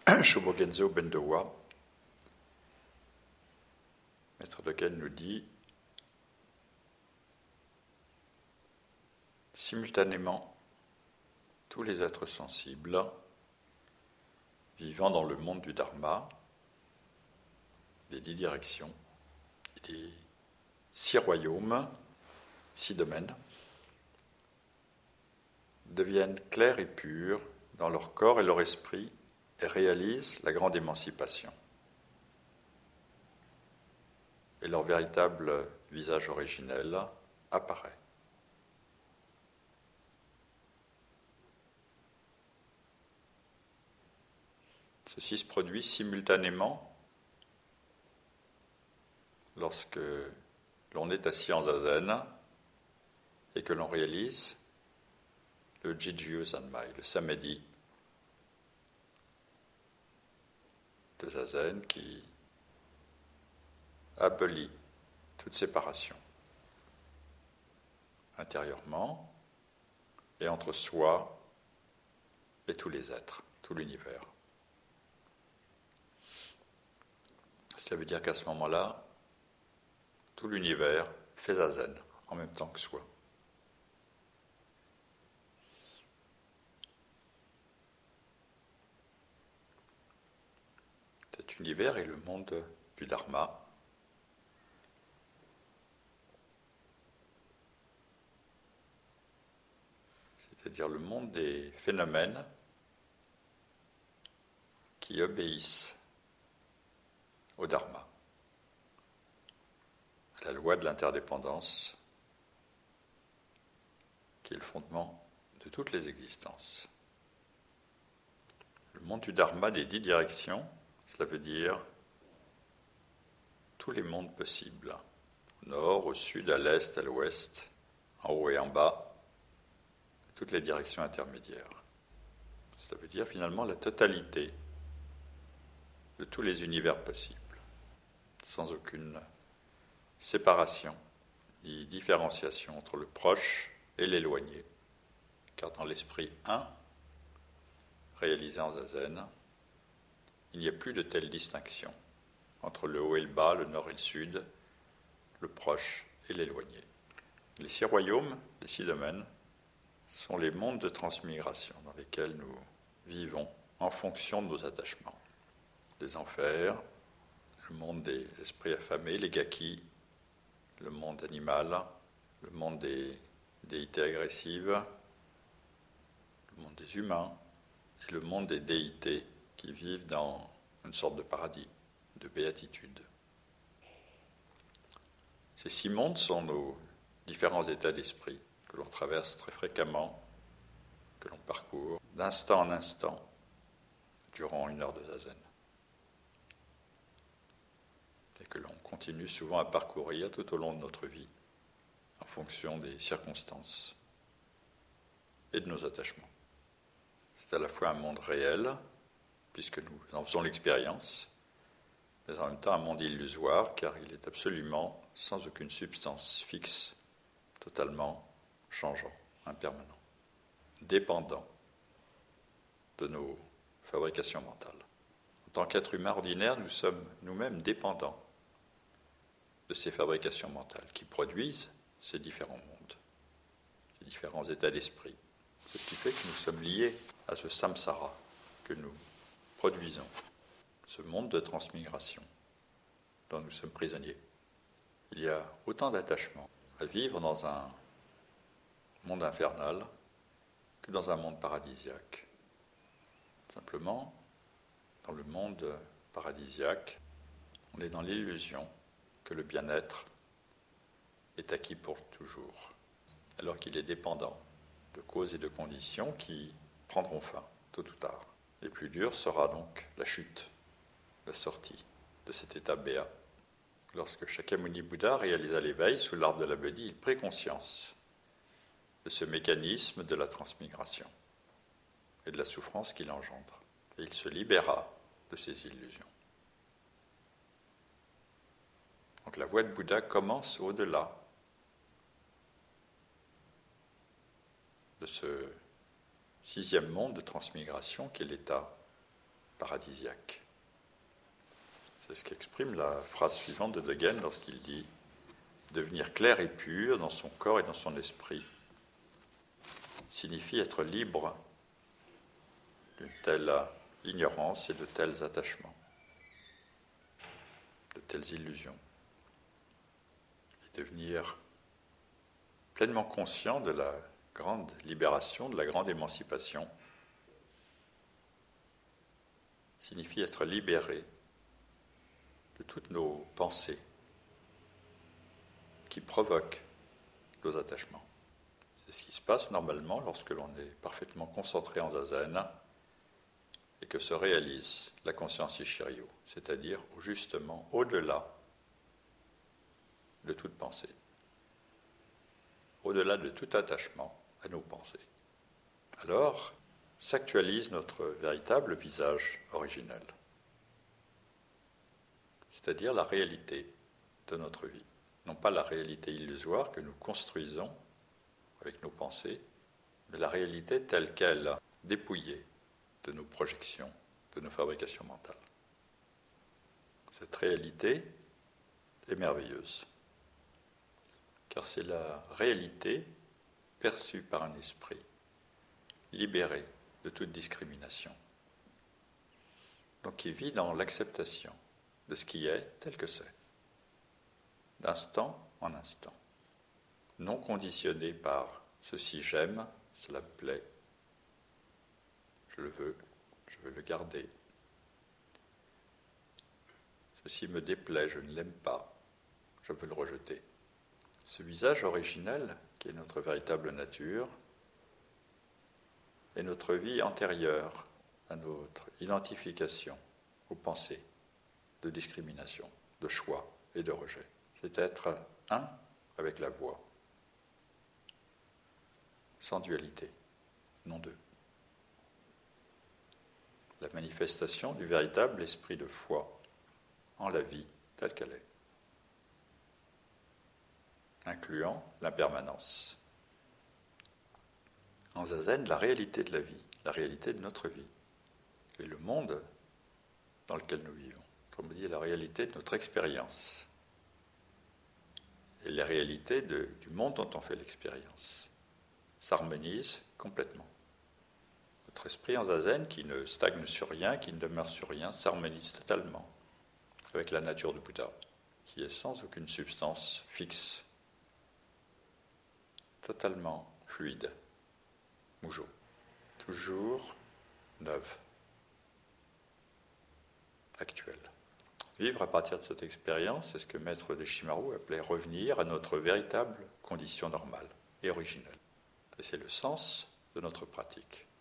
Shobogenzo Bendowa, maître Dogen nous dit simultanément, tous les êtres sensibles vivant dans le monde du Dharma, des 10 directions, des 6 royaumes, 6 domaines, deviennent clairs et purs dans leur corps et leur esprit et réalisent la grande émancipation. Et leur véritable visage originel apparaît. Ceci se produit simultanément lorsque l'on est assis en zazen et que l'on réalise le Jiju Zanmai, le samadhi de zazen qui abolit toute séparation intérieurement et entre soi et tous les êtres, tout l'univers. Cela veut dire qu'à ce moment-là, tout l'univers fait zazen en même temps que soi. Cet univers est le monde du Dharma. C'est-à-dire le monde des phénomènes qui obéissent au Dharma, à la loi de l'interdépendance, qui est le fondement de toutes les existences. Le monde du Dharma des 10 directions, cela veut dire tous les mondes possibles, au nord, au sud, à l'est, à l'ouest, en haut et en bas, toutes les directions intermédiaires. Cela veut dire finalement la totalité de tous les univers possibles, sans aucune séparation ni différenciation entre le proche et l'éloigné. Car dans l'esprit 1, réalisé en zazen, il n'y a plus de telle distinction entre le haut et le bas, le nord et le sud, le proche et l'éloigné. Les 6 royaumes, les 6 domaines, sont les mondes de transmigration dans lesquels nous vivons en fonction de nos attachements. Les enfers, le monde des esprits affamés, les gaki, le monde animal, le monde des déités agressives, le monde des humains et le monde des déités qui vivent dans une sorte de paradis, de béatitude. Ces 6 mondes sont nos différents états d'esprit que l'on traverse très fréquemment, que l'on parcourt d'instant en instant durant 1 heure de zazen. Et que l'on continue souvent à parcourir tout au long de notre vie, en fonction des circonstances et de nos attachements. C'est à la fois un monde réel, puisque nous en faisons l'expérience, mais en même temps un monde illusoire, car il est absolument sans aucune substance fixe, totalement changeant, impermanent, dépendant de nos fabrications mentales. En tant qu'être humain ordinaire, nous sommes nous-mêmes dépendants de ces fabrications mentales qui produisent ces différents mondes, ces différents états d'esprit. C'est ce qui fait que nous sommes liés à ce samsara que nous produisons, ce monde de transmigration dont nous sommes prisonniers. Il y a autant d'attachements à vivre dans un monde infernal que dans un monde paradisiaque. Simplement, dans le monde paradisiaque, on est dans l'illusion que le bien-être est acquis pour toujours, alors qu'il est dépendant de causes et de conditions qui prendront fin, tôt ou tard. Et plus dur sera donc la chute, la sortie de cet état béat. Lorsque Shakyamuni Bouddha réalisa l'éveil sous l'arbre de la Bodhi, il prit conscience de ce mécanisme de la transmigration et de la souffrance qu'il engendre. Et il se libéra de ces illusions. Donc la voie de Bouddha commence au-delà de ce 6e monde de transmigration qui est l'état paradisiaque. C'est ce qu'exprime la phrase suivante de Degen lorsqu'il dit « Devenir clair et pur dans son corps et dans son esprit signifie être libre d'une telle ignorance et de tels attachements, de telles illusions, et devenir pleinement conscient de la grande libération, de la grande émancipation, signifie être libéré de toutes nos pensées qui provoquent nos attachements. C'est ce qui se passe normalement lorsque l'on est parfaitement concentré en zazen et que se réalise la conscience Ichiryo, c'est-à-dire justement au-delà de toute pensée, au-delà de tout attachement à nos pensées. Alors s'actualise notre véritable visage originel, c'est-à-dire la réalité de notre vie, non pas la réalité illusoire que nous construisons avec nos pensées, mais la réalité telle qu'elle, dépouillée de nos projections, de nos fabrications mentales. Cette réalité est merveilleuse, car c'est la réalité perçue par un esprit, libéré de toute discrimination, donc qui vit dans l'acceptation de ce qui est tel que c'est, d'instant en instant, non conditionné par « ceci j'aime, cela me plaît, je veux le garder, ceci me déplaît, je ne l'aime pas, je veux le rejeter ». Ce visage originel, qui est notre véritable nature, est notre vie antérieure à notre identification aux pensées de discrimination, de choix et de rejet. C'est être un avec la voix, sans dualité, non deux. La manifestation du véritable esprit de foi en la vie telle qu'elle est, incluant l'impermanence. En zazen, la réalité de la vie, la réalité de notre vie, et le monde dans lequel nous vivons, autrement dit la réalité de notre expérience, et la réalité du monde dont on fait l'expérience, s'harmonisent complètement. Notre esprit en zazen, qui ne stagne sur rien, qui ne demeure sur rien, s'harmonise totalement avec la nature du Bouddha, qui est sans aucune substance fixe, totalement fluide, mujo, toujours neuve, actuelle. Vivre à partir de cette expérience, c'est ce que Maître Deshimaru appelait revenir à notre véritable condition normale et originelle. Et c'est le sens de notre pratique.